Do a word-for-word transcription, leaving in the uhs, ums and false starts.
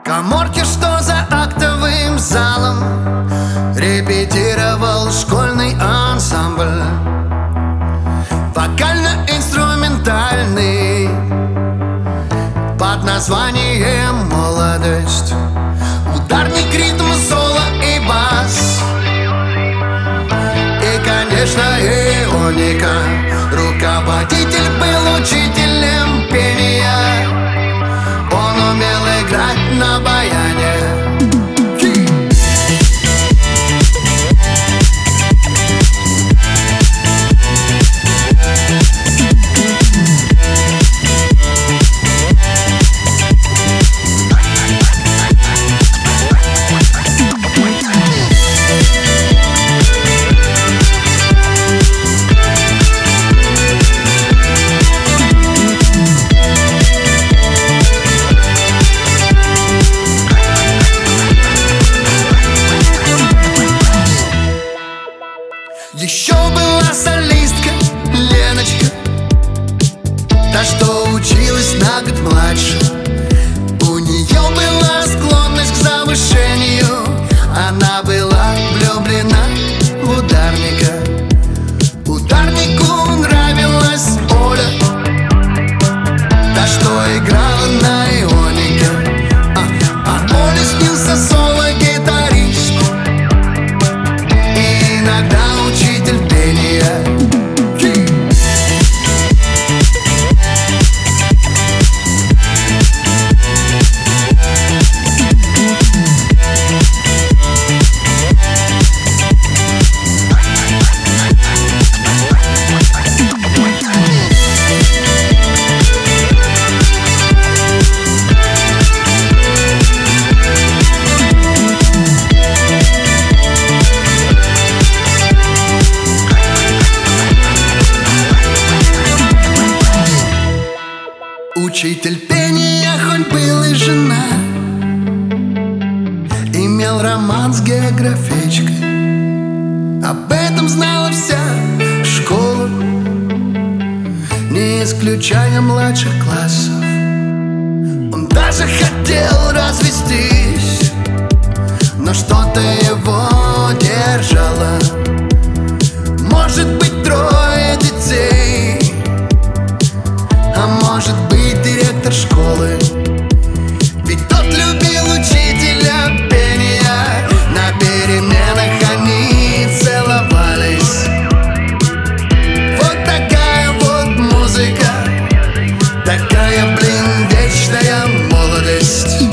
каморке, что за актовым залом репетировал школьный ансамбль вокально-инструментальный под названием «Молодость». Ударник, ритм, соло и бас, и, конечно, ионика. Руководитель был учителем пения, он умел играть на баяне. Еще была солистка Леночка, та, что училась на год младше. У нее была склонность к завышению, она была влюблена в ударника. Ударнику нравилась Оля, та, что играла на ионике. А, а Оле снился соло-гитарист, и иногда учитель пения. Учитель пения хоть был и жена, имел роман с географичкой. Об этом знала вся школа, не исключая младших классов. Он даже хотел развестись, но что-то его держало. Может быть, трое детей, а может быть, директор школы. Ведь тот любил учителя пения, на переменах они целовались. Вот такая вот музыка, такая, блин, вечная молодость.